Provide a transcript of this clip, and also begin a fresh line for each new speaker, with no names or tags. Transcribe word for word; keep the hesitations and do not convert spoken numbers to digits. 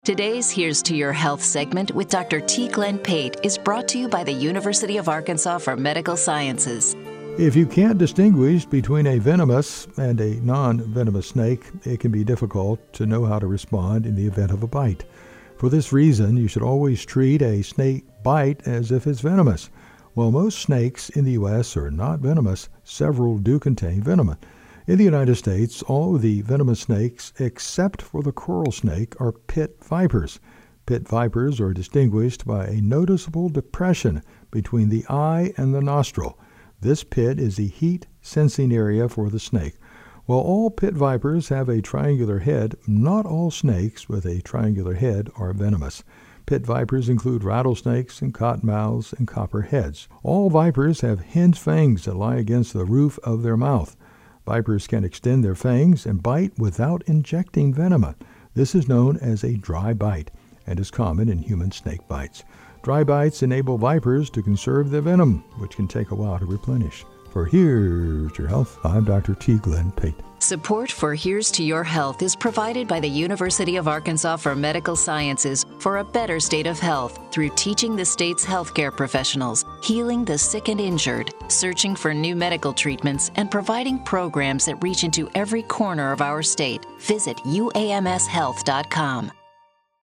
Today's Here's to Your Health segment with Doctor T. Glenn Pate is brought to you by the University of Arkansas for Medical Sciences.
If you can't distinguish between a venomous and a non-venomous snake, it can be difficult to know how to respond in the event of a bite. For this reason, you should always treat a snake bite as if it's venomous. While most snakes in the U S are not venomous, several do contain venom. In the United States, all of the venomous snakes, except for the coral snake, are pit vipers. Pit vipers are distinguished by a noticeable depression between the eye and the nostril. This pit is the heat-sensing area for the snake. While all pit vipers have a triangular head, not all snakes with a triangular head are venomous. Pit vipers include rattlesnakes and cottonmouths and copperheads. All vipers have hinged fangs that lie against the roof of their mouth. Vipers can extend their fangs and bite without injecting venom. This is known as a dry bite and is common in human snake bites. Dry bites enable vipers to conserve their venom, which can take a while to replenish. For Here's to Your Health, I'm Doctor T. Glenn Pate.
Support for Here's to Your Health is provided by the University of Arkansas for Medical Sciences for a better state of health through teaching the state's healthcare professionals, healing the sick and injured, searching for new medical treatments, and providing programs that reach into every corner of our state. Visit U A M S health dot com.